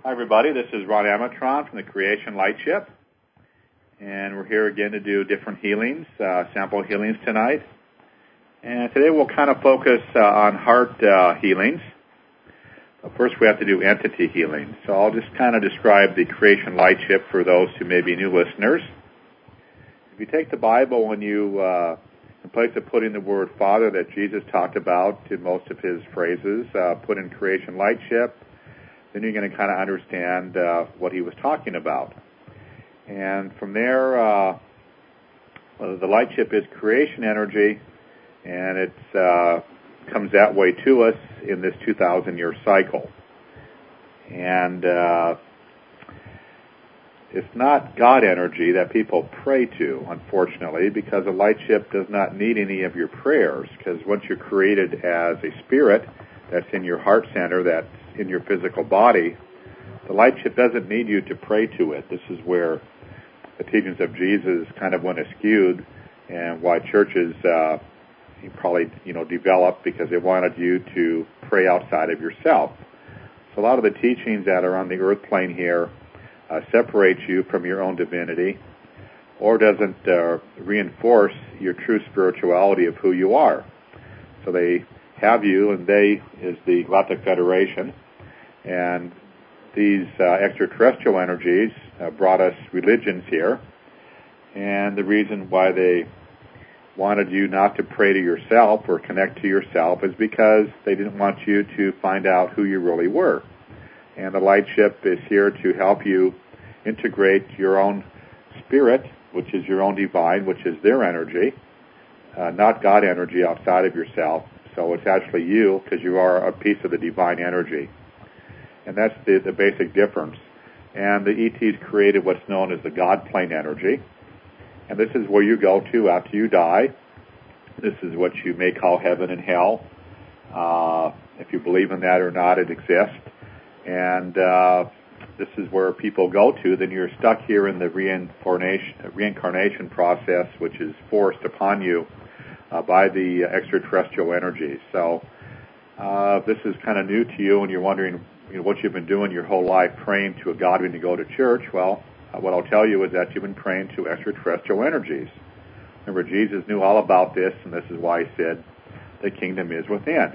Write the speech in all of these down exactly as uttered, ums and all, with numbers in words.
Hi, everybody. This is Ron Amatron from the Creation Lightship, and we're here again to do different healings, uh, sample healings tonight. And today we'll kind of focus uh, on heart uh, healings. First, we have to do entity healing. So I'll just kind of describe the Creation Lightship for those who may be new listeners. If you take the Bible and you, uh, in place of putting the word Father that Jesus talked about in most of his phrases, uh, put in Creation Lightship, then you're going to kind of understand uh, what he was talking about. And from there, uh, well, the Lightship is creation energy, and it uh, comes that way to us in this two thousand year cycle. And uh, it's not God energy that people pray to, unfortunately, because the Lightship does not need any of your prayers, because once you're created as a spirit that's in your heart center, that's in your physical body, the Lightship doesn't need you to pray to it. This is where the teachings of Jesus kind of went askew, and why churches uh, probably, you know, developed because they wanted you to pray outside of yourself. So a lot of the teachings that are on the earth plane here uh, separates you from your own divinity, or doesn't uh, reinforce your true spirituality of who you are. So they have you, and they is the Galactic Federation, and these uh, extraterrestrial energies uh, brought us religions here, and the reason why they wanted you not to pray to yourself or connect to yourself is because they didn't want you to find out who you really were. And the Lightship is here to help you integrate your own spirit, which is your own divine, which is their energy, uh, not God energy outside of yourself. So it's actually you, because you are a piece of the divine energy. And that's the, the basic difference. And the E Ts created what's known as the God plane energy. And this is where you go to after you die. This is what you may call heaven and hell. Uh, if you believe in that or not, it exists. And uh, this is where people go to. Then you're stuck here in the reincarnation, reincarnation process, which is forced upon you uh, by the extraterrestrial energies. So uh, this is kind of new to you, and you're wondering, you know, what you've been doing your whole life, praying to a God when you go to church. Well, uh, what I'll tell you is that you've been praying to extraterrestrial energies. Remember, Jesus knew all about this, and this is why he said the kingdom is within.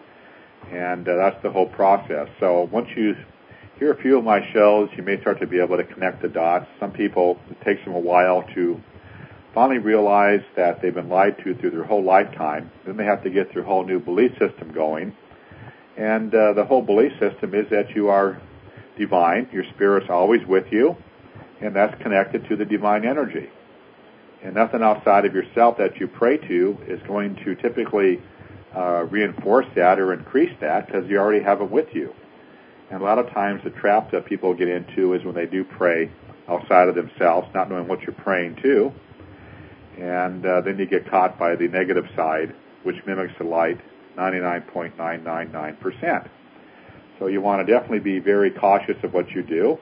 And uh, that's the whole process. So once you hear a few of my shows, you may start to be able to connect the dots. Some people, it takes them a while to finally realize that they've been lied to through their whole lifetime. Then they have to get their whole new belief system going. And uh, the whole belief system is that you are divine, your spirit's always with you, and that's connected to the divine energy. And nothing outside of yourself that you pray to is going to typically uh, reinforce that or increase that, because you already have it with you. And a lot of times the trap that people get into is when they do pray outside of themselves, not knowing what you're praying to, and uh, then you get caught by the negative side, which mimics the light ninety-nine point nine nine nine percent. So you want to definitely be very cautious of what you do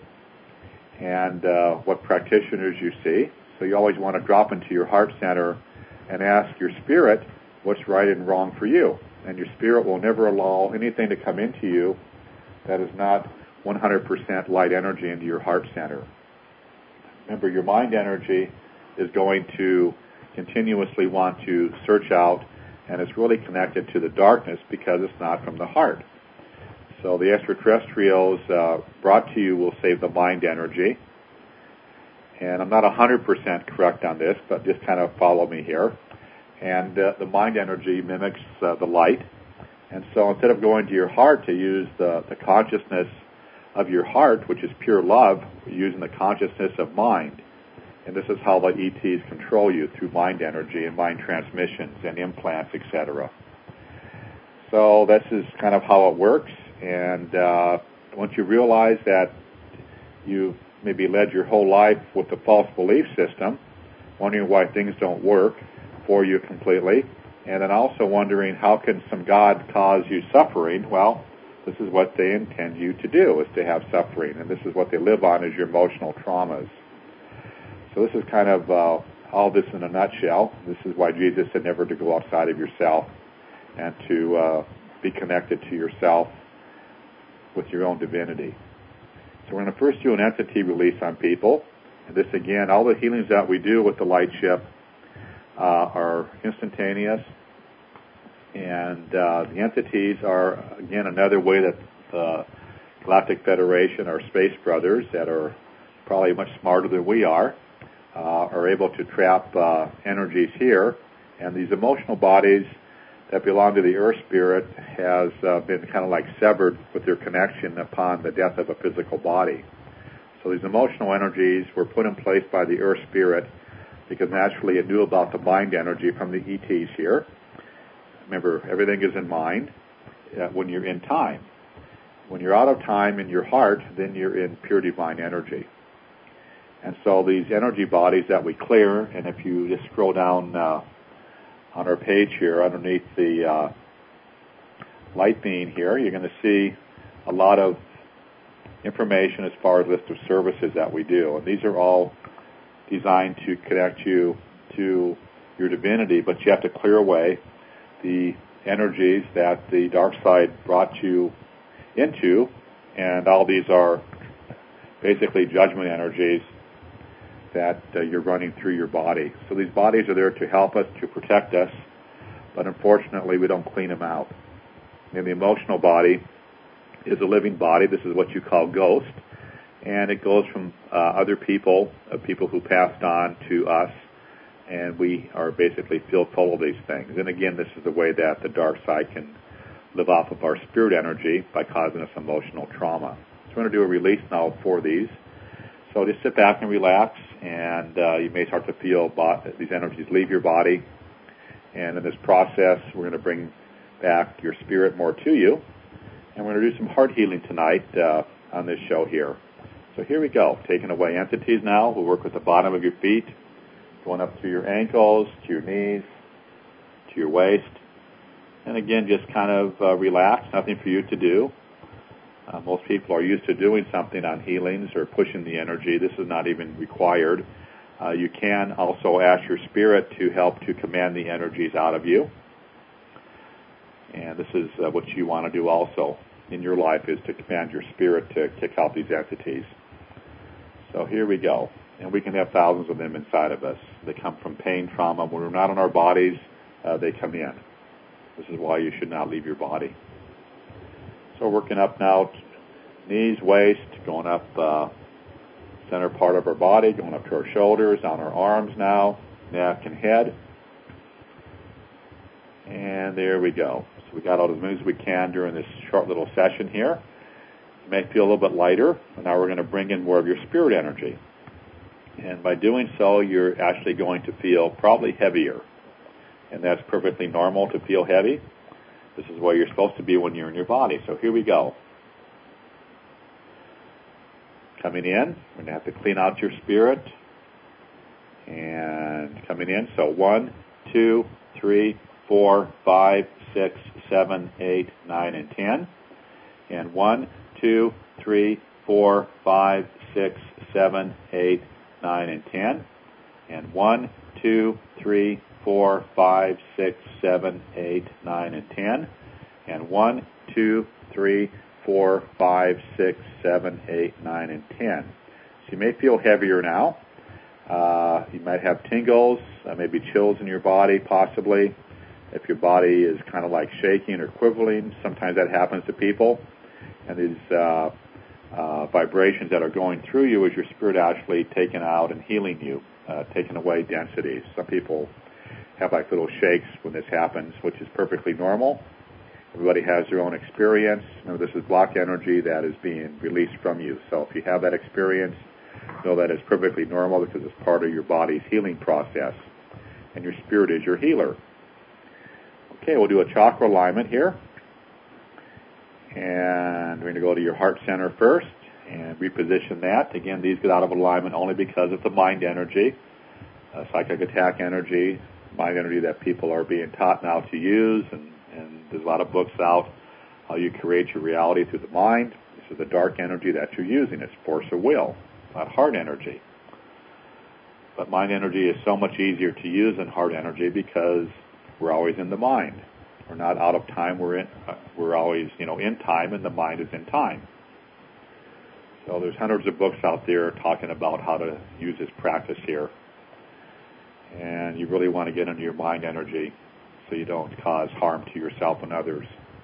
and uh, what practitioners you see. So you always want to drop into your heart center and ask your spirit what's right and wrong for you. And your spirit will never allow anything to come into you that is not one hundred percent light energy into your heart center. Remember, your mind energy is going to continuously want to search out, and it's really connected to the darkness because it's not from the heart. So the extraterrestrials uh, brought to you will save the mind energy. And I'm not one hundred percent correct on this, but just kind of follow me here. And uh, the mind energy mimics uh, the light. And so instead of going to your heart to use the, the consciousness of your heart, which is pure love, you're using the consciousness of mind. And this is how the E Ts control you, through mind energy and mind transmissions and implants, et cetera. So this is kind of how it works. And uh, once you realize that you've maybe led your whole life with a false belief system, wondering why things don't work for you completely, and then also wondering how can some God cause you suffering, well, this is what they intend you to do, is to have suffering. And this is what they live on, is your emotional traumas. So this is kind of uh, all this in a nutshell. This is why Jesus said never to go outside of yourself and to uh, be connected to yourself with your own divinity. So we're going to first do an entity release on people. And this, again, all the healings that we do with the light ship uh, are instantaneous. And uh, the entities are, again, another way that the Galactic Federation, our space brothers that are probably much smarter than we are, uh, are able to trap uh, energies here. And these emotional bodies that belong to the Earth Spirit has uh, been kind of like severed with their connection upon the death of a physical body. So these emotional energies were put in place by the Earth Spirit because naturally it knew about the mind energy from the E Ts here. Remember, everything is in mind uh, when you're in time. When you're out of time in your heart, then you're in pure divine energy. And so these energy bodies that we clear, and if you just scroll down uh, on our page here underneath the uh, light beam here, you're going to see a lot of information as far as list of services that we do. And these are all designed to connect you to your divinity, but you have to clear away the energies that the dark side brought you into, and all these are basically judgment energies that uh, you're running through your body. So these bodies are there to help us, to protect us, but unfortunately we don't clean them out. And the emotional body is a living body. This is what you call ghost, and it goes from uh, other people, uh, people who passed on to us, and we are basically filled full of these things. And again, this is the way that the dark side can live off of our spirit energy by causing us emotional trauma. So we're going to do a release now for these. So just sit back and relax, and uh, you may start to feel bo- these energies leave your body. And in this process, we're going to bring back your spirit more to you. And we're going to do some heart healing tonight uh, on this show here. So here we go. Taking away entities now. We'll work with the bottom of your feet, going up to your ankles, to your knees, to your waist. And again, just kind of uh, relax, nothing for you to do. Uh, most people are used to doing something on healings or pushing the energy. This is not even required. Uh, you can also ask your spirit to help to command the energies out of you. And this is uh, what you want to do also in your life, is to command your spirit to kick out these entities. So here we go. And we can have thousands of them inside of us. They come from pain, trauma. When we're not in our bodies, uh, they come in. This is why you should not leave your body. So working up now, knees, waist, going up uh, center part of our body, going up to our shoulders, down our arms now, neck and head. And there we go. So we got out as many as we can during this short little session here. You may feel a little bit lighter. And now we're going to bring in more of your spirit energy. And by doing so, you're actually going to feel probably heavier. And that's perfectly normal to feel heavy. This is where you're supposed to be when you're in your body. So here we go. Coming in, we're going to have to clean out your spirit. And coming in, so one, two, three, four, five, six, seven, eight, nine, and ten. And one, two, three, four, five, six, seven, eight, nine, and ten. And one, two, three, four, five, six, seven, eight, nine, and ten. And one, two, three, four, five, six, seven, eight, nine, and ten. So you may feel heavier now. Uh, you might have tingles, uh, maybe chills in your body, possibly. If your body is kind of like shaking or quivering, sometimes that happens to people. And these uh, uh, vibrations that are going through you is your spirit actually taking out and healing you, uh, taking away densities. Some people have like little shakes when this happens, which is perfectly normal. Everybody has their own experience. Remember, this is block energy that is being released from you. So if you have that experience, know that it's perfectly normal because it's part of your body's healing process. And your spirit is your healer. Okay, we'll do a chakra alignment here. And we're going to go to your heart center first and reposition that. Again, these get out of alignment only because of the mind energy, uh, psychic attack energy, mind energy that people are being taught now to use. And, and there's a lot of books out how you create your reality through the mind. This is the dark energy that you're using. It's force of will, not heart energy. But mind energy is so much easier to use than heart energy because we're always in the mind. We're not out of time. We're in. Uh, we're always, you know, in time, and the mind is in time. So there's hundreds of books out there talking about how to use this practice here. And you really want to get into your mind energy so you don't cause harm to yourself and others.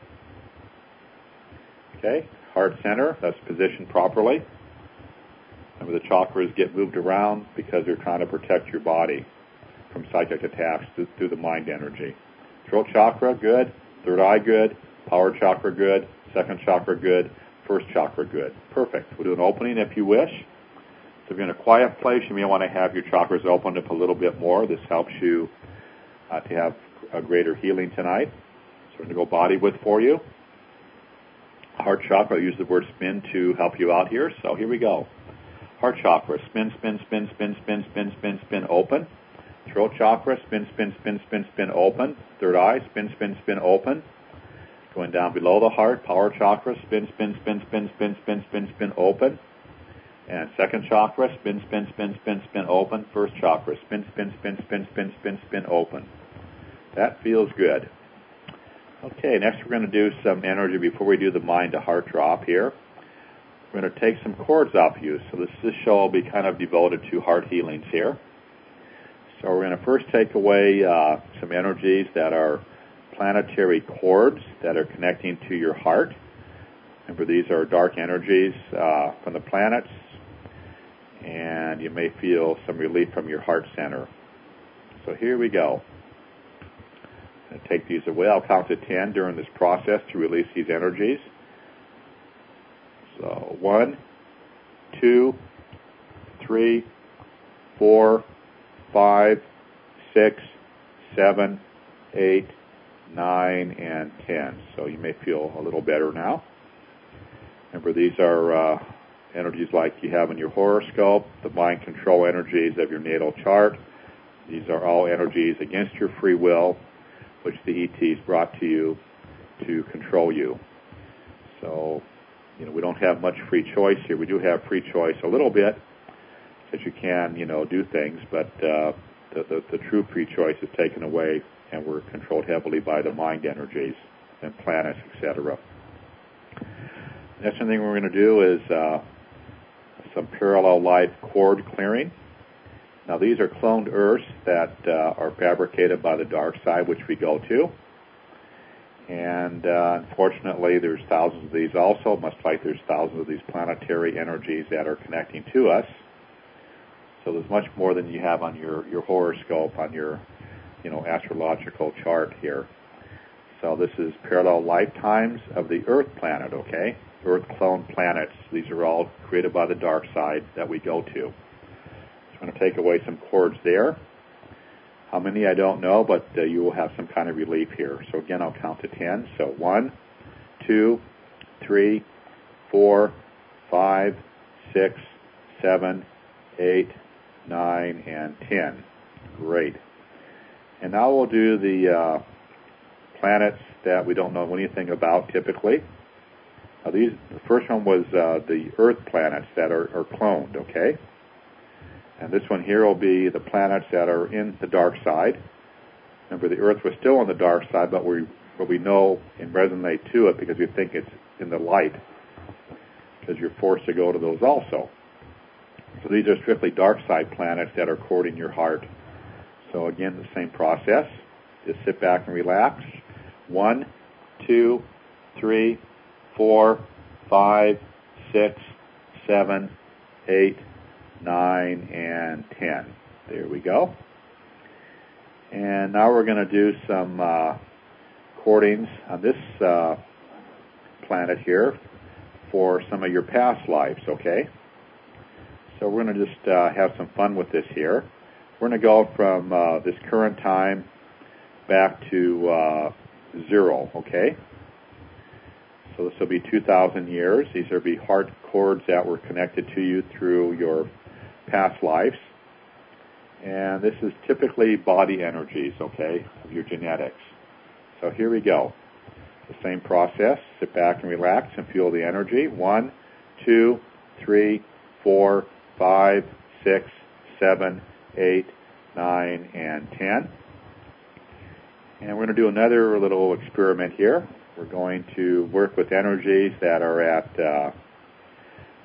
Okay, heart center, that's positioned properly. Remember, the chakras get moved around because they're trying to protect your body from psychic attacks through, through the mind energy. Throat chakra, good. Third eye, good. Power chakra, good. Second chakra, good. First chakra, good. Perfect. We'll do an opening if you wish. So if you're in a quiet place, you may want to have your chakras opened up a little bit more. This helps you uh, to have a greater healing tonight. So we're going to go body width for you. Heart chakra, I'll use the word spin to help you out here. So here we go. Heart chakra, spin, spin, spin, spin, spin, spin, spin, spin, open. Throat chakra, spin, spin, spin, spin, spin, open. Third eye, spin, spin, spin, open. Going down below the heart, power chakra, spin, spin, spin, spin, spin, spin, spin, spin, open. And second chakra, spin, spin, spin, spin, spin, open. First chakra, spin, spin, spin, spin, spin, spin, spin, open. That feels good. Okay, next we're going to do some energy before we do the mind to heart drop here. We're going to take some cords off you. So this, this show will be kind of devoted to heart healings here. So we're going to first take away uh, some energies that are planetary cords that are connecting to your heart. Remember, these are dark energies uh, from the planets, and you may feel some relief from your heart center. So here we go. I'm going to take these away. I'll count to ten during this process to release these energies. So one, two, three, four, five, six, seven, eight, nine, and ten. So you may feel a little better now. Remember, these are uh, energies like you have in your horoscope, the mind control energies of your natal chart. These are all energies against your free will, which the E Ts brought to you to control you. So, you know, we don't have much free choice here. We do have free choice a little bit, because you can, you know, do things, but uh, the, the, the true free choice is taken away, and we're controlled heavily by the mind energies and planets, et cetera. Next thing we're going to do is uh, some parallel life cord clearing. Now, these are cloned Earths that uh, are fabricated by the dark side, which we go to. And uh, unfortunately, there's thousands of these also, much like there's thousands of these planetary energies that are connecting to us. So there's much more than you have on your, your horoscope, on your, you know, astrological chart here. So this is parallel lifetimes of the Earth planet, okay? Earth clone planets. These are all created by the dark side that we go to. So I'm going to take away some cords there. How many, I don't know, but uh, you will have some kind of relief here. So again, I'll count to ten. So one, two, three, four, five, six, seven, eight, nine, and ten. Great. And now we'll do the uh, planets that we don't know anything about typically. Now these, the first one was uh, the Earth planets that are, are cloned, okay? And this one here will be the planets that are in the dark side. Remember, the Earth was still on the dark side, but we but we know and resonate to it because we think it's in the light, because you're forced to go to those also. So these are strictly dark side planets that are courting your heart. So again, the same process. Just sit back and relax. One, two, three, four, five, six, seven, eight, nine, and ten. There we go. And now we're going to do some uh, courtings on this uh, planet here for some of your past lives, okay? So we're going to just uh, have some fun with this here. We're going to go from uh, this current time back to uh, zero, okay? So this will be two thousand years. These will be heart cords that were connected to you through your past lives. And this is typically body energies, okay, of your genetics. So here we go. The same process. Sit back and relax and feel the energy. One, two, three, four, five, six, seven, eight, nine, and ten. And we're going to do another little experiment here. We're going to work with energies that are at uh,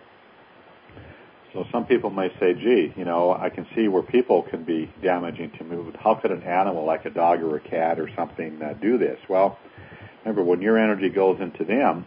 So some people may say, gee, you know, I can see where people can be damaging to me. How could an animal like a dog or a cat or something uh, do this? Well, remember, when your energy goes into them,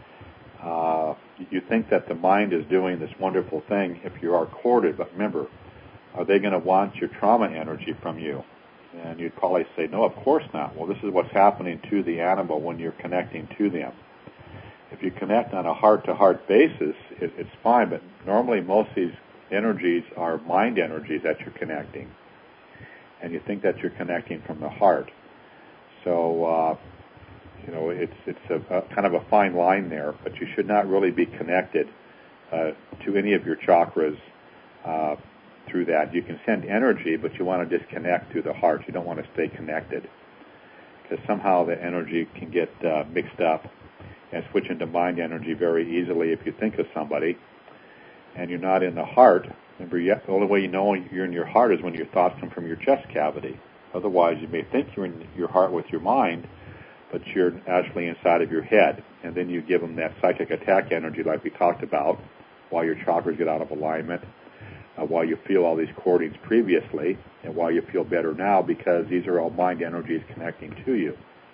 uh, you think that the mind is doing this wonderful thing if you are courted. But remember, are they going to want your trauma energy from you? And you'd probably say, no, of course not. Well, this is what's happening to the animal when you're connecting to them. If you connect on a heart-to-heart basis, it, it's fine, but normally most of these energies are mind energies that you're connecting, and you think that you're connecting from the heart. So, uh, you know, it's it's a, a kind of a fine line there, but you should not really be connected uh, to any of your chakras uh, through that. You can send energy, but you want to disconnect through the heart. You don't want to stay connected, because somehow the energy can get uh, mixed up and switch into mind energy very easily if you think of somebody and you're not in the heart. Remember, you have, the only way you know you're in your heart is when your thoughts come from your chest cavity. Otherwise, you may think you're in your heart with your mind, but you're actually inside of your head. And then you give them that psychic attack energy like we talked about while your chakras get out of alignment, uh, while you feel all these cordings previously, and while you feel better now, because these are all mind energies connecting to you.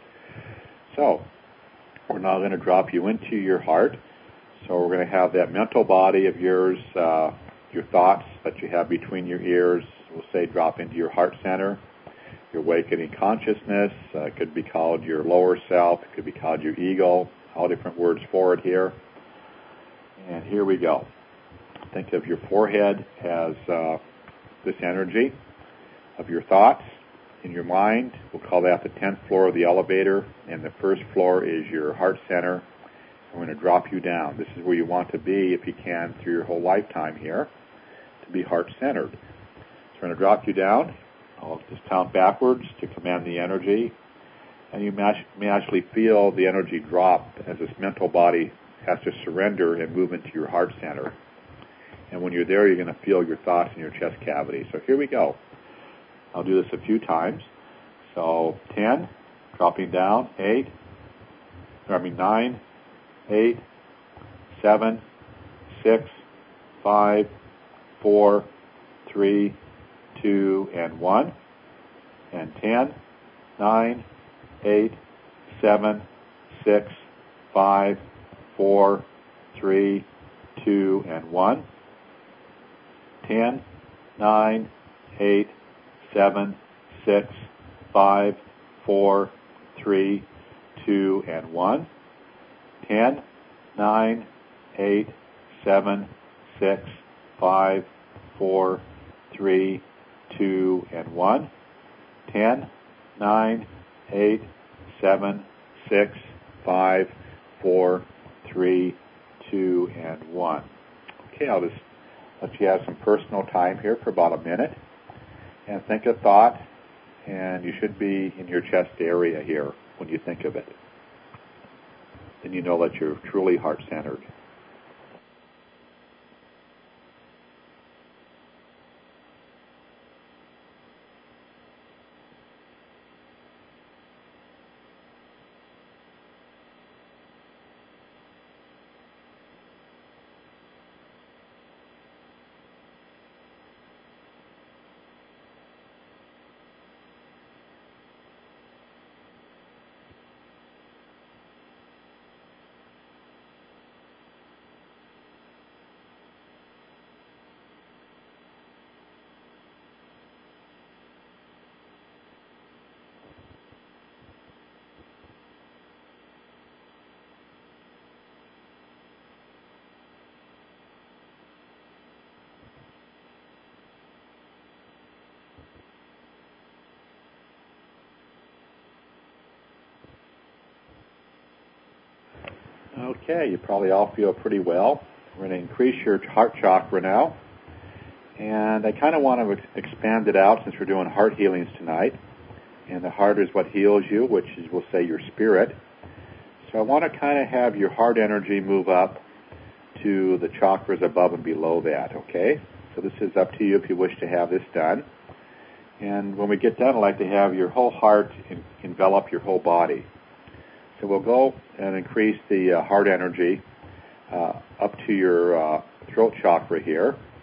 So, we're now going to drop you into your heart. So we're going to have that mental body of yours, uh, your thoughts that you have between your ears, we'll say drop into your heart center. Your awakening consciousness, uh, it could be called your lower self, it could be called your ego, all different words for it here. And here we go. Think of your forehead as uh, this energy of your thoughts. In your mind, we'll call that the tenth floor of the elevator, and the first floor is your heart center. And we're going to drop you down. This is where you want to be, if you can, through your whole lifetime here, to be heart-centered. So we're going to drop you down. I'll just count backwards to command the energy, and you may actually feel the energy drop as this mental body has to surrender and move into your heart center. And when you're there, you're going to feel your thoughts in your chest cavity. So here we go. I'll do this a few times. So ten, dropping down, eight, I mean nine, eight, seven, six, five, four, three, two, and one, and ten, nine, eight, seven, six, five, four, three, two, and one, ten, nine, eight, seven, six, five, four, three, two, and one, ten, nine, eight, seven, six, five, four, three, two, and one, ten, nine, eight, seven, six, five, four, three, two, and one. Okay, I'll just let you have some personal time here for about a minute. And think a thought, and you should be in your chest area here when you think of it. Then you know that you're truly heart-centered. Okay, you probably all feel pretty well. We're going to increase your heart chakra now. And I kind of want to ex- expand it out since we're doing heart healings tonight. And the heart is what heals you, which is, we'll say, your spirit. So I want to kind of have your heart energy move up to the chakras above and below that, okay? So this is up to you if you wish to have this done. And when we get done, I'd like to have your whole heart en- envelop your whole body. So we'll go and increase the uh, heart energy uh, up to your uh, throat chakra here.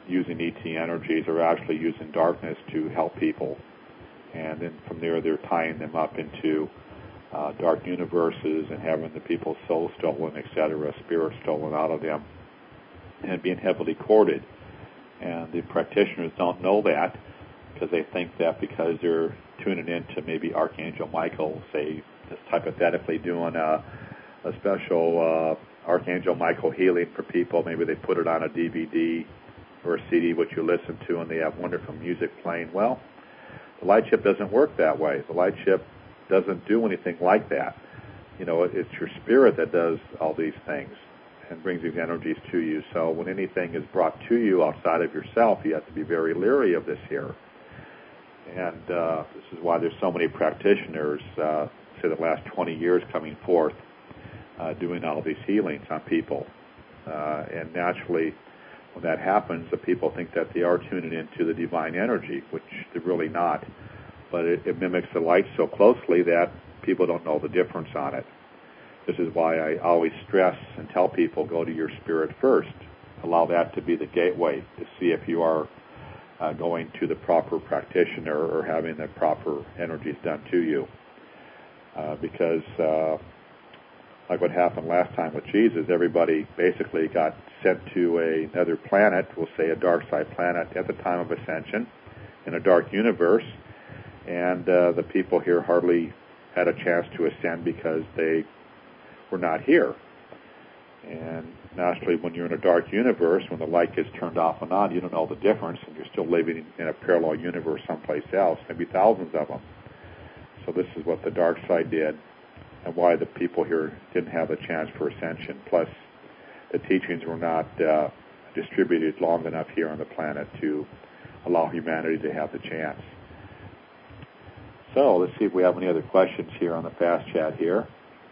using E T energies are actually using darkness to help people. And then from there, they're tying them up into uh, dark universes and having the people's souls stolen, et cetera, spirits stolen out of them, and being heavily courted. And the practitioners don't know that because they think that because they're tuning into maybe Archangel Michael, say, just hypothetically doing a, a special uh, Archangel Michael healing for people. Maybe they put it on a D V D or a C D, which you listen to, and they have wonderful music playing. Well, the light ship doesn't work that way. The light ship doesn't do anything like that. You know, it's your spirit that does all these things and brings these energies to you. So when anything is brought to you outside of yourself, you have to be very leery of this here. And uh, this is why there's so many practitioners, uh, say the last twenty years coming forth, uh, doing all these healings on people. Uh, and naturally, when that happens, the people think that they are tuning into the divine energy, which they're really not. But it, it mimics the light so closely that people don't know the difference on it. This is why I always stress and tell people, go to your spirit first. Allow that to be the gateway to see if you are uh, going to the proper practitioner or having the proper energies done to you. Uh, because uh, like what happened last time with Jesus, everybody basically got sent to a, another planet, we'll say a dark side planet, at the time of ascension in a dark universe. And uh, the people here hardly had a chance to ascend because they were not here. And naturally, when you're in a dark universe, when the light gets turned off and on, you don't know the difference, and you're still living in a parallel universe someplace else, maybe thousands of them. So this is what the dark side did, and why the people here didn't have a chance for ascension. Plus, the teachings were not uh, distributed long enough here on the planet to allow humanity to have the chance. So let's see if we have any other questions here on the fast chat here.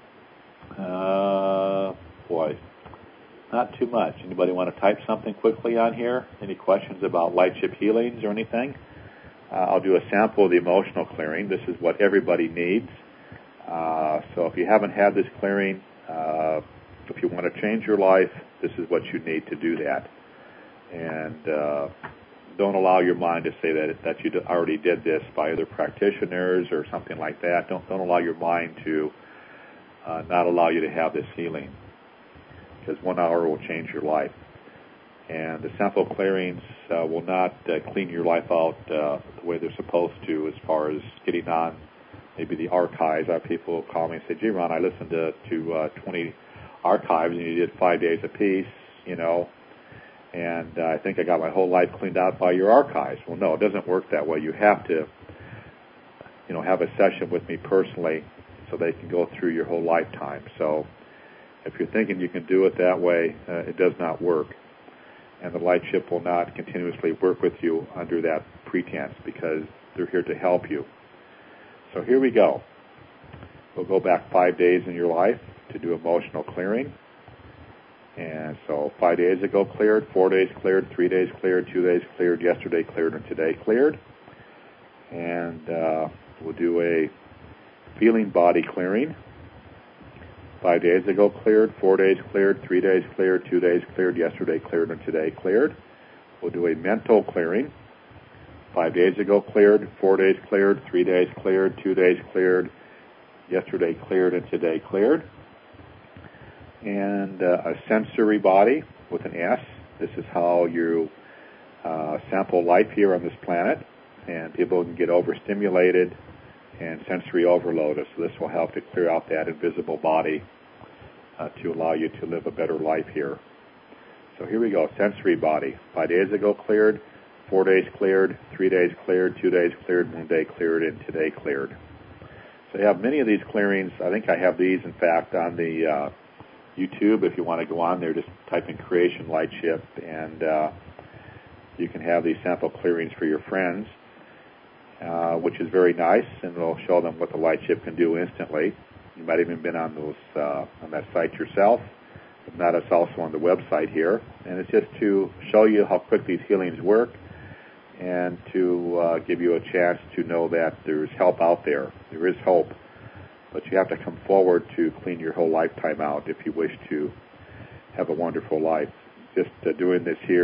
Uh, boy, not too much. Anybody want to type something quickly on here? Any questions about light ship healings or anything? Uh, I'll do a sample of the emotional clearing. This is what everybody needs. Uh, so if you haven't had this clearing, uh, if you want to change your life, this is what you need to do that. And uh, don't allow your mind to say that that you already did this by other practitioners or something like that. Don't don't allow your mind to uh, not allow you to have this healing, because one hour will change your life. And the sample clearings uh, will not uh, clean your life out uh, the way they're supposed to, as far as getting on maybe the archives. I have people call me and say, "Gee, Ron, I listened to to uh, twenty archives and you did five days apiece, you know, and uh, I think I got my whole life cleaned out by your archives." Well, no, it doesn't work that way. You have to, you know, have a session with me personally so they can go through your whole lifetime. So if you're thinking you can do it that way, uh, it does not work. And the light ship will not continuously work with you under that pretense, because they're here to help you. So here we go. We'll go back five days in your life to do emotional clearing. And so five days ago cleared, four days cleared, three days cleared, two days cleared, yesterday cleared, and today cleared. And uh, we'll do a feeling body clearing. Five days ago cleared, four days cleared, three days cleared, two days cleared, yesterday cleared, and today cleared. We'll do a mental clearing. Five days ago cleared, four days cleared, three days cleared, two days cleared, yesterday cleared, and today cleared. And uh, a sensory body with an S. This is how you uh, sample life here on this planet, and people can get overstimulated and sensory overloaded. So this will help to clear out that invisible body uh, to allow you to live a better life here. So here we go, sensory body. Five days ago cleared, four days cleared, three days cleared, two days cleared, one day cleared, and today cleared. So I have many of these clearings. I think I have these, in fact, on the uh, YouTube. If you want to go on there, just type in Creation Light Ship, and uh, you can have these sample clearings for your friends, uh, which is very nice, and it'll show them what the light ship can do instantly. You might have even been on those uh, on that site yourself. If not, it's also on the website here, and it's just to show you how quick these healings work, and to uh, give you a chance to know that there's help out there. There is hope, but you have to come forward to clean your whole lifetime out if you wish to have a wonderful life. Just uh, doing this here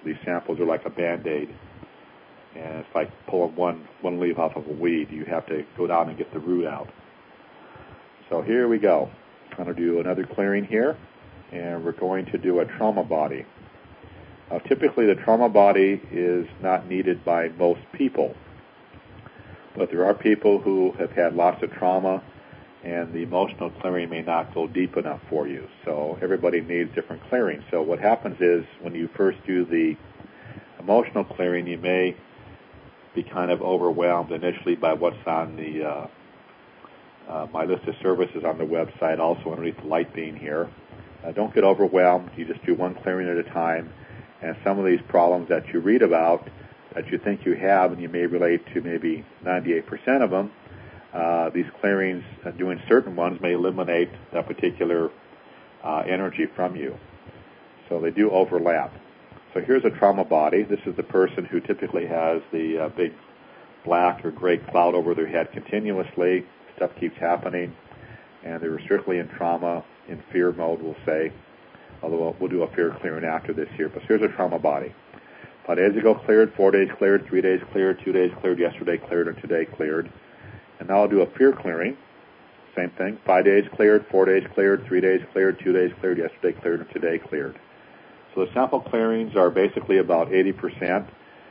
these samples are like a Band-Aid. And it's like pulling one, one leaf off of a weed. You have to go down and get the root out. So here we go. I'm going to do another clearing here, and we're going to do a trauma body. Now, typically the trauma body is not needed by most people, but there are people who have had lots of trauma, and the emotional clearing may not go deep enough for you. So everybody needs different clearings. So what happens is when you first do the emotional clearing, you may be kind of overwhelmed initially by what's on the uh, uh, my list of services on the website, also underneath the light beam here. Uh, don't get overwhelmed. You just do one clearing at a time, and some of these problems that you read about that you think you have, and you may relate to maybe ninety-eight percent of them, uh, these clearings, uh, doing certain ones, may eliminate that particular uh, energy from you. So they do overlap. So here's a trauma body. This is the person who typically has the uh, big black or gray cloud over their head continuously. Stuff keeps happening, and they're strictly in trauma, in fear mode, we'll say. Although we'll do a fear clearing after this here. But here's a trauma body. Five days ago cleared, four days cleared, three days cleared, two days cleared, yesterday cleared, and today cleared. And now I'll do a fear clearing. Same thing. Five days cleared, four days cleared, three days cleared, two days cleared, yesterday cleared, and today cleared. So the sample clearings are basically about eighty percent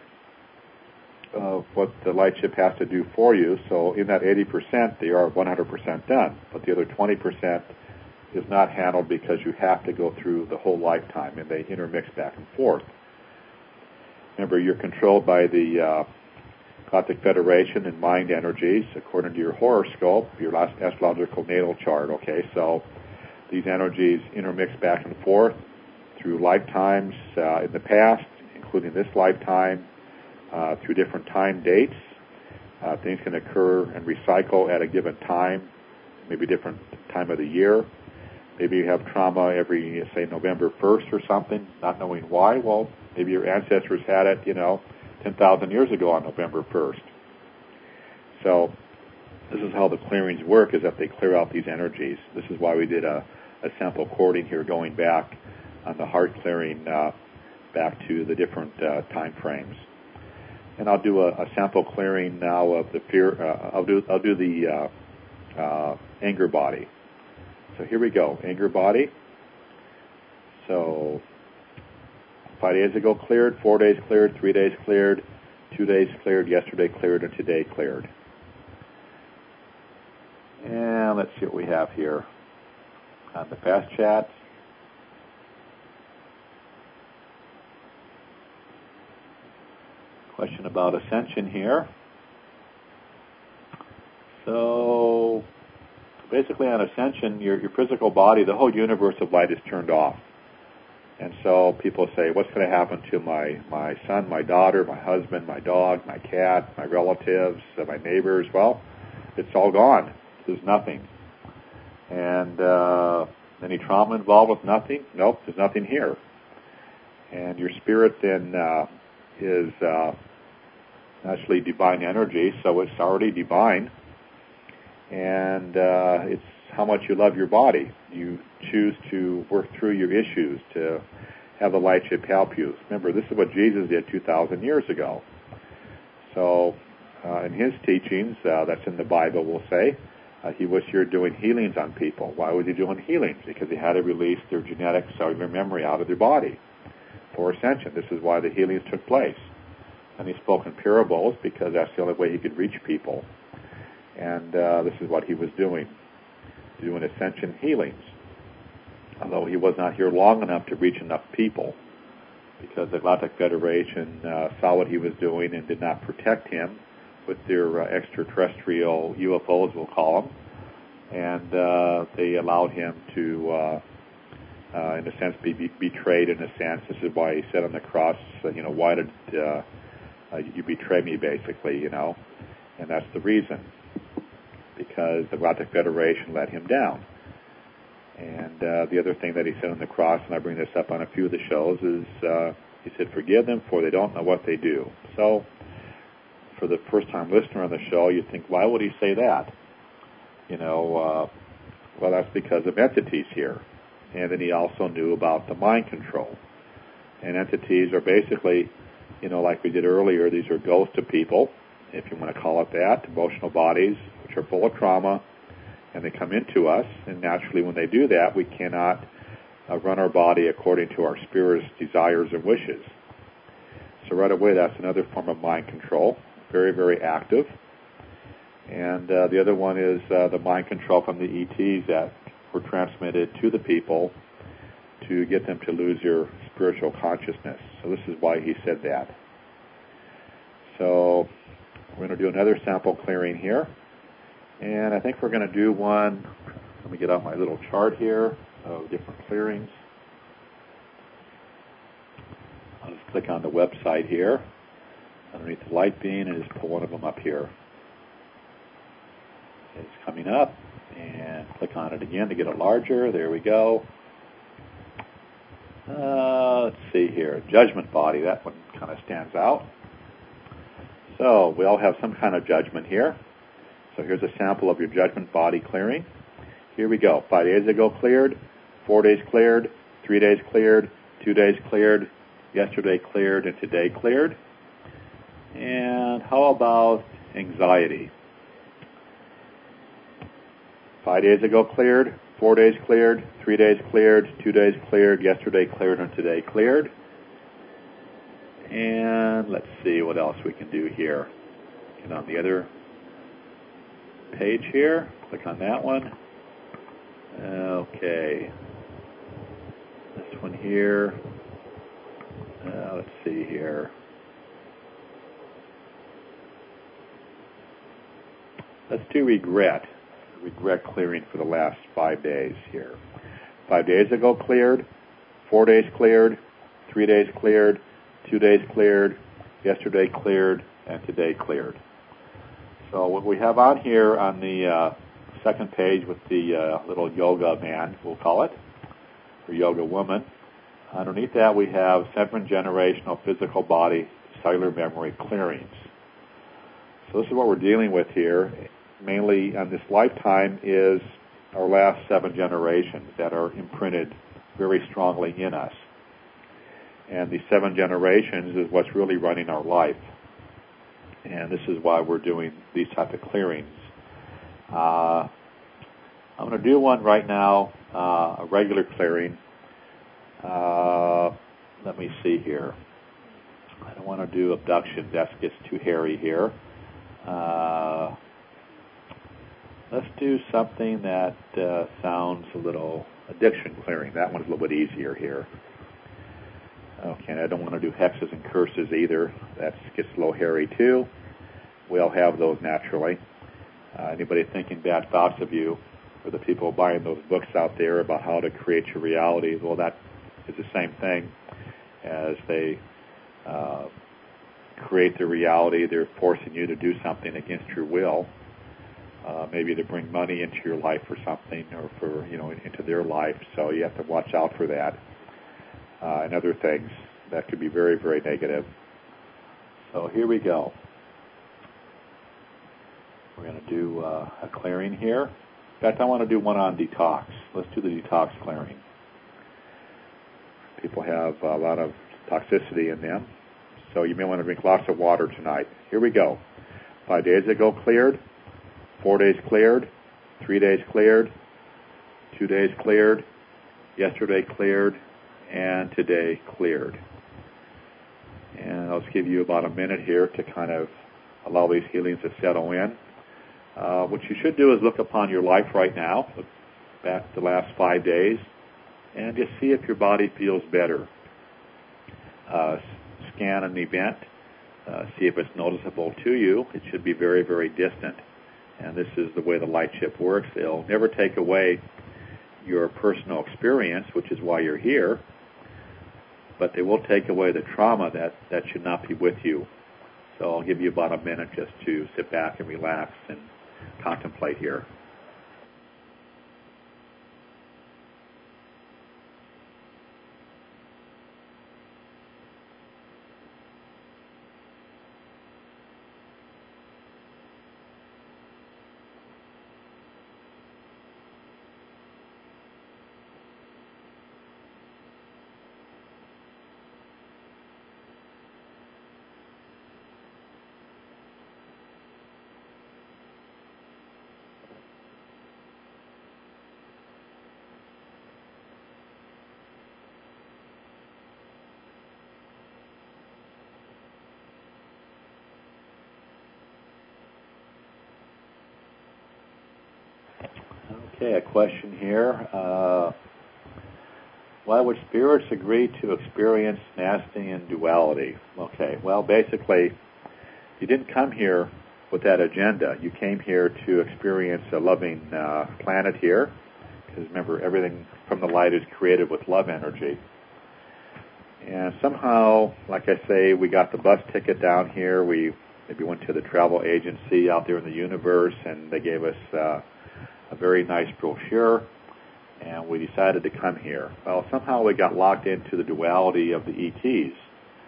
of what the light ship has to do for you. So in that eighty percent, they are one hundred percent done. But the other twenty percent is not handled because you have to go through the whole lifetime, and they intermix back and forth. Remember, you're controlled by the uh, Galactic Federation and mind energies according to your horoscope, your last astrological natal chart, okay? So these energies intermix back and forth through lifetimes uh, in the past, including this lifetime, uh, through different time dates. Uh, things can occur and recycle at a given time, maybe different time of the year. Maybe you have trauma every, say, November first or something, not knowing why. Well, maybe your ancestors had it, you know, ten thousand years ago on November first. So this is how the clearings work, is that they clear out these energies. This is why we did a, a sample cording here going back on the heart clearing uh, back to the different uh, time frames. And I'll do a, a sample clearing now of the fear. Uh, I'll do I'll do the uh, uh, anger body. So here we go, anger body. So five days ago cleared, four days cleared, three days cleared, two days cleared, yesterday cleared, and today cleared. And let's see what we have here on the fast chat. Question about ascension here. So basically on ascension, your, your physical body, the whole universe of light is turned off. And so people say, what's going to happen to my, my son, my daughter, my husband, my dog, my cat, my relatives, uh, my neighbors? Well, it's all gone. There's nothing. And uh, any trauma involved with nothing? Nope, there's nothing here. And your spirit then uh, is uh, actually divine energy, so it's already divine. And uh, it's how much you love your body. You choose to work through your issues, to have the light ship help you. Remember, this is what Jesus did two thousand years ago. So uh, in his teachings, uh, that's in the Bible, we'll say, uh, he was here doing healings on people. Why was he doing healings? Because he had to release their genetic cellular memory out of their body for ascension. This is why the healings took place. And he spoke in parables because that's the only way he could reach people. And uh, this is what he was doing, doing ascension healings. Although he was not here long enough to reach enough people, because the Galactic Federation uh, saw what he was doing and did not protect him with their uh, extraterrestrial U F Os, we'll call them. And uh, they allowed him to, uh, uh, in a sense, be, be betrayed in a sense. This is why he said on the cross, uh, you know, why did uh, uh, you betray me, basically, you know? And that's the reason. Because the Galactic Federation let him down. And uh, the other thing that he said on the cross, and I bring this up on a few of the shows, is uh, he said, forgive them, for they don't know what they do. So, for the first-time listener on the show, you think, why would he say that? You know, uh, well, that's because of entities here. And then he also knew about the mind control. And entities are basically, you know, like we did earlier, these are ghosts of people, if you want to call it that, emotional bodies, which are full of trauma, and they come into us, and naturally when they do that, we cannot uh, run our body according to our spirit's desires and wishes. So right away, that's another form of mind control, very, very active. And uh, the other one is uh, the mind control from the E Ts that were transmitted to the people to get them to lose their spiritual consciousness. So this is why he said that. So we're going to do another sample clearing here. And I think we're going to do one, let me get out my little chart here of different clearings. I'll just click on the website here, underneath the light beam, and just pull one of them up here. It's coming up, and click on it again to get it larger. There we go. Uh, let's see here. Judgment body, that one kind of stands out. So we all have some kind of judgment here. So here's a sample of your judgment body clearing. Here we go. Five days ago cleared, four days cleared, three days cleared, two days cleared, yesterday cleared, and today cleared. And how about anxiety? Five days ago cleared, four days cleared, three days cleared, two days cleared, yesterday cleared, and today cleared. And let's see what else we can do here. Get on the other page here. Click on that one. Okay. This one here. Uh, let's see here. Let's do regret. Regret clearing for the last five days here. Five days ago cleared, four days cleared, three days cleared, two days cleared, yesterday cleared, and today cleared. So what we have on here on the uh, second page with the uh, little yoga man, we'll call it, or yoga woman, underneath that we have seven generational physical body cellular memory clearings. So this is what we're dealing with here. Mainly on this lifetime is our last seven generations that are imprinted very strongly in us. And these seven generations is what's really running our life. And this is why we're doing these type of clearings. Uh, I'm going to do one right now, uh, a regular clearing. Uh, let me see here. I don't want to do abduction. That gets too hairy here. Uh, let's do something that uh, sounds a little addiction clearing. That one's a little bit easier here. Okay, and I don't want to do hexes and curses either. That gets a little hairy too. We all have those naturally. Uh, anybody thinking bad thoughts of you, or the people buying those books out there about how to create your reality, well, that is the same thing as they uh, create the reality. They're forcing you to do something against your will. Uh, maybe to bring money into your life or something, or for, you know, into their life. So you have to watch out for that. Uh, and other things that could be very, very negative. So here we go. We're going to do uh, a clearing here. In fact, I want to do one on detox. Let's do the detox clearing. People have a lot of toxicity in them, so you may want to drink lots of water tonight. Here we go. Five days ago cleared, four days cleared, three days cleared, two days cleared, yesterday cleared, and today cleared. And I'll just give you about a minute here to kind of allow these healings to settle in. Uh, what you should do is look upon your life right now, look back the last five days, and just see if your body feels better. Uh, scan an event, uh, see if it's noticeable to you. It should be very, very distant. And this is the way the light ship works. It'll never take away your personal experience, which is why you're here, but they will take away the trauma that, that should not be with you. So I'll give you about a minute just to sit back and relax and contemplate here. Okay, a question here. Uh, why would spirits agree to experience nasty and duality? Okay, well, basically, you didn't come here with that agenda. You came here to experience a loving uh, planet here, because remember, everything from the light is created with love energy. And somehow, like I say, we got the bus ticket down here. We maybe went to the travel agency out there in the universe, and they gave us uh, a very nice brochure, and we decided to come here. Well, somehow we got locked into the duality of the E Ts,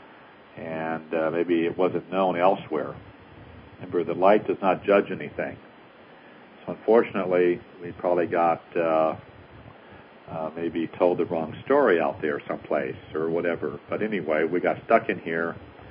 and uh, maybe it wasn't known elsewhere. Remember, the light does not judge anything. So unfortunately, we probably got uh, uh, maybe told the wrong story out there someplace or whatever. But anyway, we got stuck in here,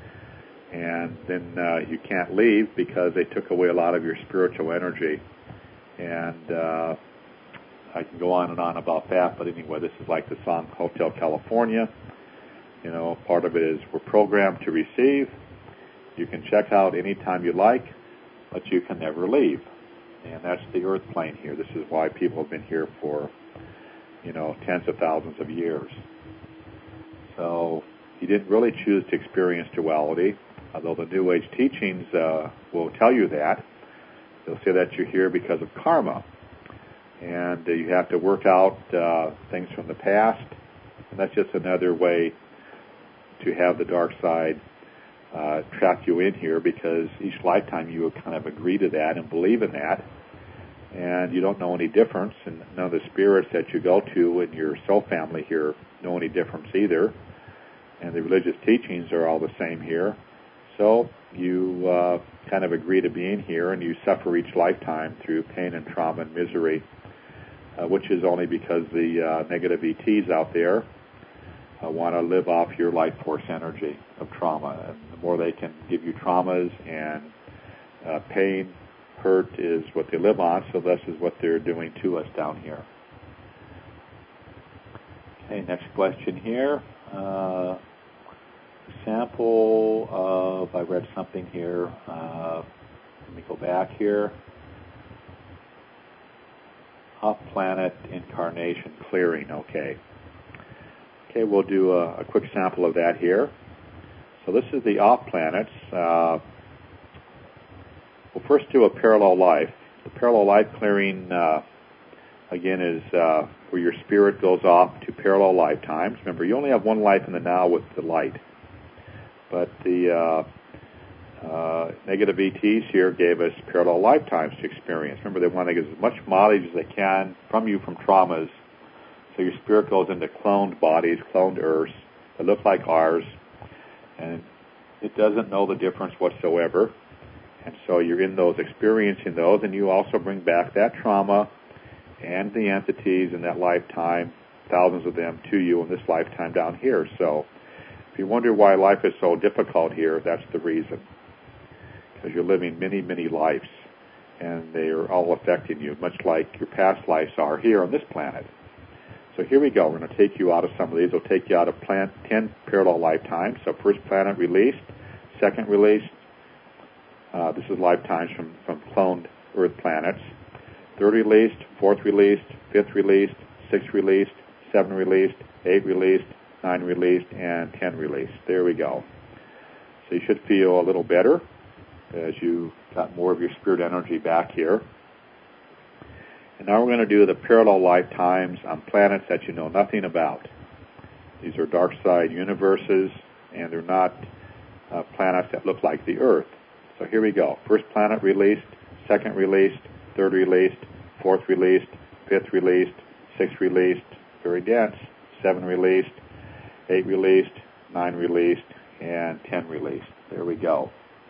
and then uh, you can't leave because they took away a lot of your spiritual energy. And uh, I can go on and on about that, but anyway, this is like the song Hotel California. You know, part of it is we're programmed to receive. You can check out anytime you like, but you can never leave. And that's the earth plane here. This is why people have been here for, you know, tens of thousands of years. So you didn't really choose to experience duality, although the New Age teachings uh, will tell you that. They'll say that you're here because of karma. And uh, you have to work out uh, things from the past. And that's just another way to have the dark side uh, trap you in here, because each lifetime you kind of agree to that and believe in that. And you don't know any difference. And none of the spirits that you go to in your soul family here know any difference either. And the religious teachings are all the same here. So you uh, kind of agree to being here, and you suffer each lifetime through pain and trauma and misery, uh, which is only because the uh, negative E Ts out there uh, want to live off your life force energy of trauma. And the more they can give you traumas and uh, pain, hurt is what they live on, so this is what they're doing to us down here. Okay, next question here. Uh, Sample of, I read something here, uh, let me go back here. Off-planet incarnation clearing, okay. Okay, we'll do a, a quick sample of that here. So this is the off-planets. Uh, we'll first do a parallel life. The parallel life clearing, uh, again, is uh, where your spirit goes off to parallel lifetimes. Remember, you only have one life in the now with the light. But the uh, uh, negative E Ts here gave us parallel lifetimes to experience. Remember, they want to get as much mileage as they can from you from traumas. So your spirit goes into cloned bodies, cloned earths that look like ours, and it doesn't know the difference whatsoever. And so you're in those, experiencing those, and you also bring back that trauma and the entities in that lifetime, thousands of them, to you in this lifetime down here. So if you wonder why life is so difficult here, that's the reason. Because you're living many, many lives, and they are all affecting you, much like your past lives are here on this planet. So here we go. We're going to take you out of some of these. We'll take you out of planet, ten parallel lifetimes. So first planet released, second released. Uh, this is lifetimes from, from cloned Earth planets. Third released, fourth released, fifth released, sixth released, seven released, eight released, nine released, and ten released. There we go. So you should feel a little better as you got more of your spirit energy back here. And now we're going to do the parallel lifetimes on planets that you know nothing about. These are dark side universes, and they're not uh, planets that look like the Earth. So here we go. First planet released, second released, third released, fourth released, fifth released, sixth released, very dense, seven released, eight released, nine released, and ten released. There we go.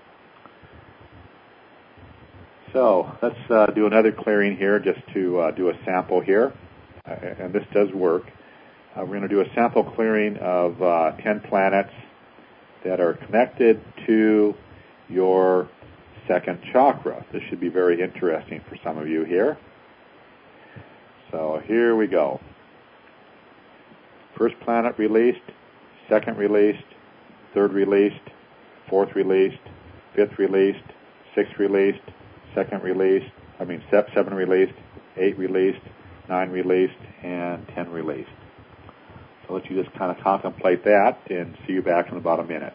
So let's uh, do another clearing here just to uh, do a sample here. Uh, and this does work. Uh, we're going to do a sample clearing of uh, ten planets that are connected to your second chakra. This should be very interesting for some of you here. So here we go. First planet released, second released, third released, fourth released, fifth released, sixth released, second released, I mean seven released, eight released, nine released, and ten released. So I'll let you just kind of contemplate that and see you back in about a minute.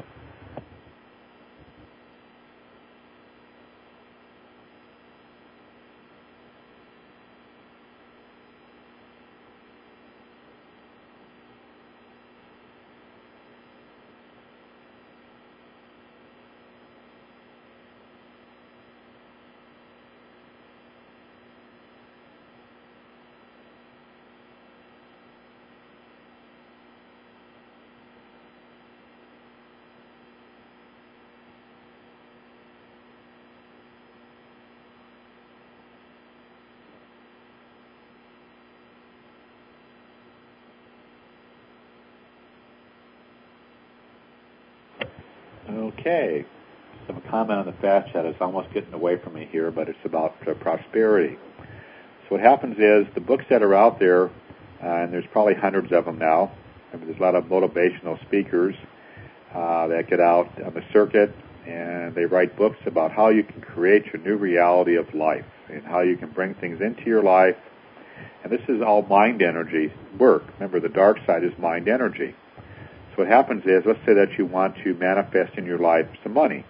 Okay. Some comment on the fast chat is almost getting away from me here, but it's about uh, prosperity. So what happens is the books that are out there, uh, and there's probably hundreds of them now. I mean, there's a lot of motivational speakers uh, that get out on the circuit, and they write books about how you can create your new reality of life and how you can bring things into your life. And this is all mind energy work. Remember, the dark side is mind energy. So what happens is, let's say that you want to manifest in your life some money.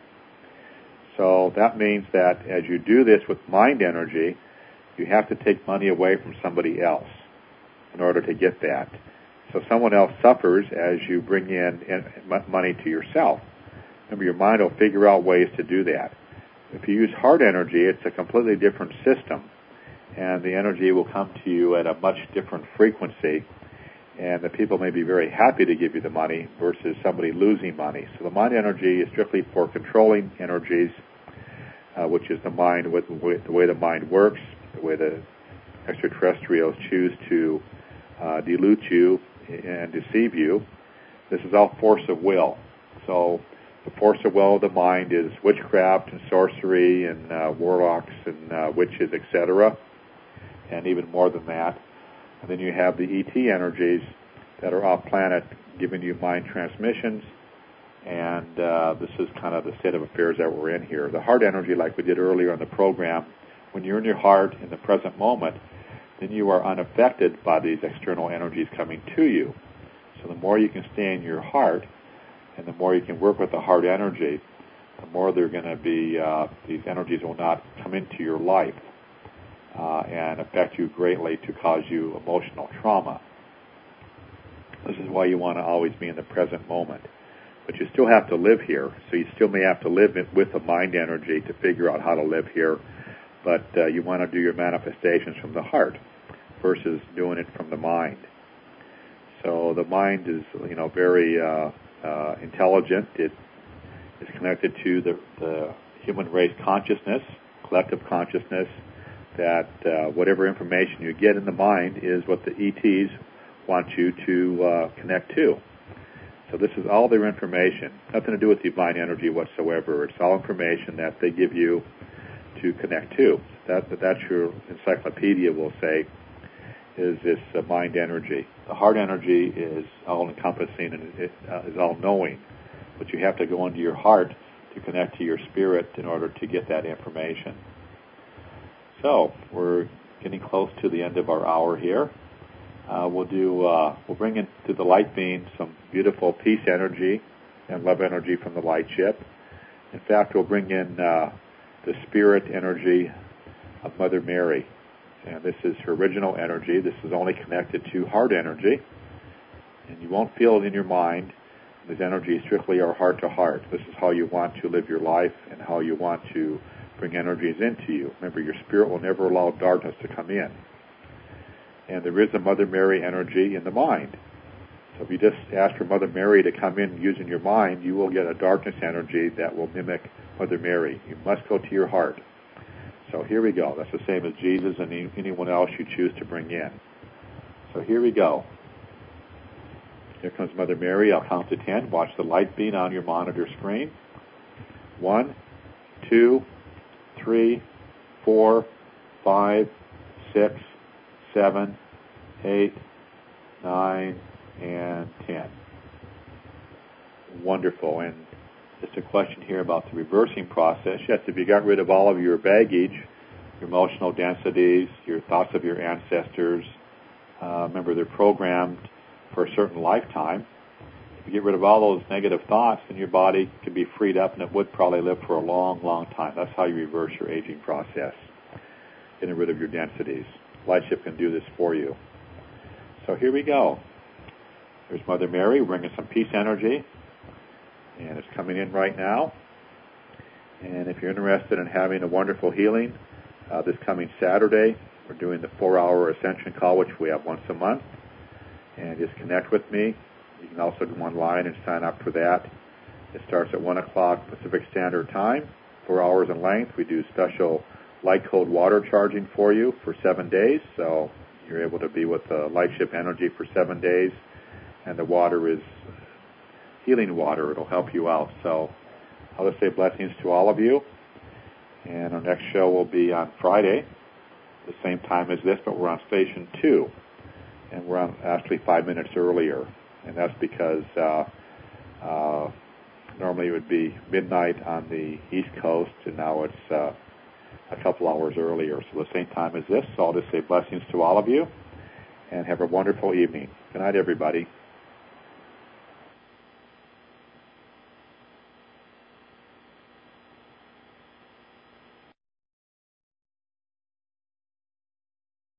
So that means that as you do this with mind energy, you have to take money away from somebody else in order to get that. So someone else suffers as you bring in money to yourself. Remember, your mind will figure out ways to do that. If you use heart energy, it's a completely different system, and the energy will come to you at a much different frequency. And the people may be very happy to give you the money versus somebody losing money. So the mind energy is strictly for controlling energies, uh, which is the mind, with, with the way the mind works, the way the extraterrestrials choose to uh, dilute you and deceive you. This is all force of will. So the force of will of the mind is witchcraft and sorcery and uh, warlocks and uh, witches, et cetera, and even more than that. And then you have the E T energies that are off planet giving you mind transmissions, and uh, this is kind of the state of affairs that we're in here. The heart energy, like we did earlier in the program, when you're in your heart in the present moment, then you are unaffected by these external energies coming to you. So the more you can stay in your heart, and the more you can work with the heart energy, the more they're going to be, uh, these energies will not come into your life. Uh, and affect you greatly to cause you emotional trauma. This is why you want to always be in the present moment. But you still have to live here, so you still may have to live with the mind energy to figure out how to live here, but uh, you want to do your manifestations from the heart versus doing it from the mind. So the mind is, you know, very uh, uh, intelligent. It is connected to the, the human race consciousness, collective consciousness, that uh, whatever information you get in the mind is what the E Ts want you to uh, connect to. So this is all their information, nothing to do with divine energy whatsoever. It's all information that they give you to connect to. That, that's your encyclopedia will say, is this uh, mind energy. The heart energy is all-encompassing and it uh, is all-knowing, but you have to go into your heart to connect to your spirit in order to get that information. So we're getting close to the end of our hour here. Uh, we'll do. Uh, we'll bring into the light beam some beautiful peace energy and love energy from the light ship. In fact, we'll bring in uh, the spirit energy of Mother Mary, and this is her original energy. This is only connected to heart energy, and you won't feel it in your mind. This energy strictly are heart to heart. This is how you want to live your life and how you want to bring energies into you. Remember, your spirit will never allow darkness to come in. And there is a Mother Mary energy in the mind. So if you just ask for Mother Mary to come in using your mind, you will get a darkness energy that will mimic Mother Mary. You must go to your heart. So here we go. That's the same as Jesus and any, anyone else you choose to bring in. So here we go. Here comes Mother Mary. I'll count to ten. Watch the light beam on your monitor screen. One, two, three, four, five, six, seven, eight, nine, and ten. Wonderful. And just a question here about the reversing process. Yes, if you got rid of all of your baggage your emotional densities, your thoughts of your ancestors. Uh, remember, they're programmed for a certain lifetime. If you get rid of all those negative thoughts, then your body can be freed up, and it would probably live for a long, long time. That's how you reverse your aging process, getting rid of your densities. Lightship can do this for you. So here we go. There's Mother Mary bringing some peace energy, and it's coming in right now. And if you're interested in having a wonderful healing, uh, this coming Saturday, we're doing the four-hour Ascension call, which we have once a month. And just connect with me. You can also go online and sign up for that. It starts at one o'clock Pacific Standard Time, four hours in length. We do special light cold water charging for you for seven days. So you're able to be with the Lightship energy for seven days. And the water is healing water. It'll help you out. So I'll just say blessings to all of you. And our next show will be on Friday, the same time as this, but we're on Station two. And we're on actually five minutes earlier. And that's because uh, uh, normally it would be midnight on the East Coast, and now it's uh, a couple hours earlier. So the same time as this. So I'll just say blessings to all of you, and have a wonderful evening. Good night, everybody.